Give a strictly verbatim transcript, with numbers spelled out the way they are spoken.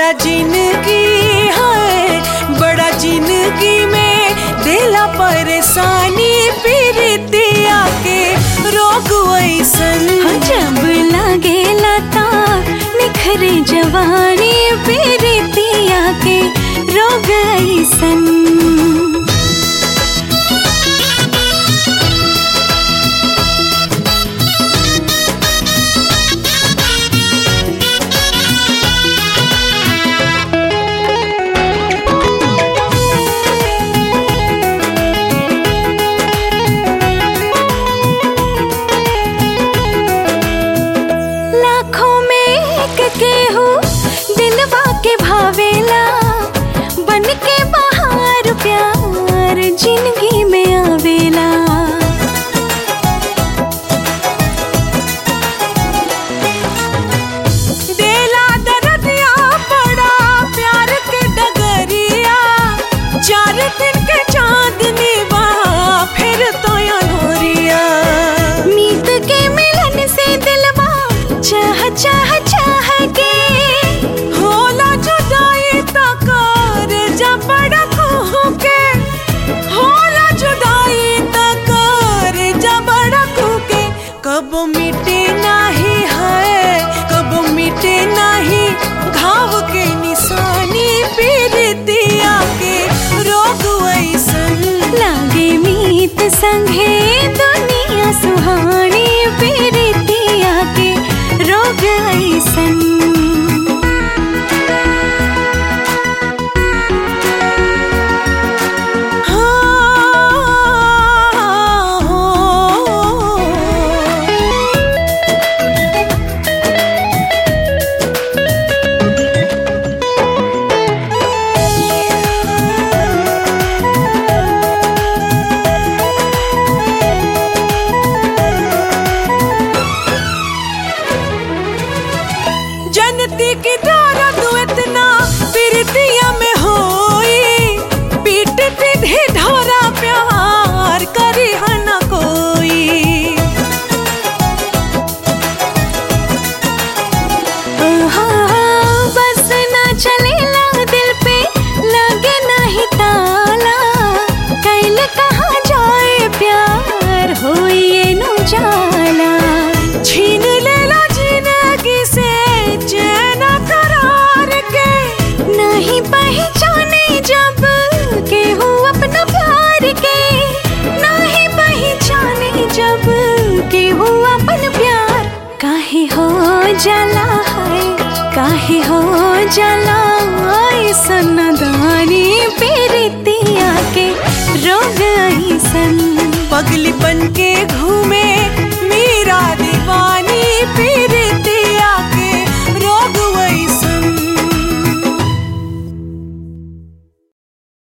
बड़ा जिंदगी है, बड़ा जिंदगी में दिला परेशानी पीरितिया के रोग ऐसन। जब लागे लता निखरे जवानी पीरितिया के रोग ऐसन। केहू दिलवा के भावेला बन के बहार प्यार जिंदगी में आवेला। देला दरदिया बड़ा प्यार के डगरिया, चार दिन के चांदनी बा फिर तो अनोरिया। मीत के मिलन से दिलवा चाह चाह चाह के होला जुदाई तकर जबड़ा कहू के, होला जुदाई तकर जबड़ा कहू के। कब मिटे नाही है, कब मिटे नाही घाव के निशानी पीरितिया के रोग ऐसन। लागे मीत संगे दुनिया सुहानी पीरितिया के रोग ऐसन। जनती की दर्द इतना पीरितिया में होई, पीट पीढ़ी ढोरा प्यार करी न कोई। बस ना चलेला दिल पे लगे नहीं ताला, कैल कहाँ जाए प्यार होई ये नु जाला। छीन लेला जिंदगी से चैन करार के, नहीं पहचाने जब केहू अपना प्यार के, नहीं पहचाने जब केहू अपन प्यार। काहे हो जाला है, काहे हो जाला ऐसन दानी पीरितिया के रोग ऐसन। पगली बन के घूमे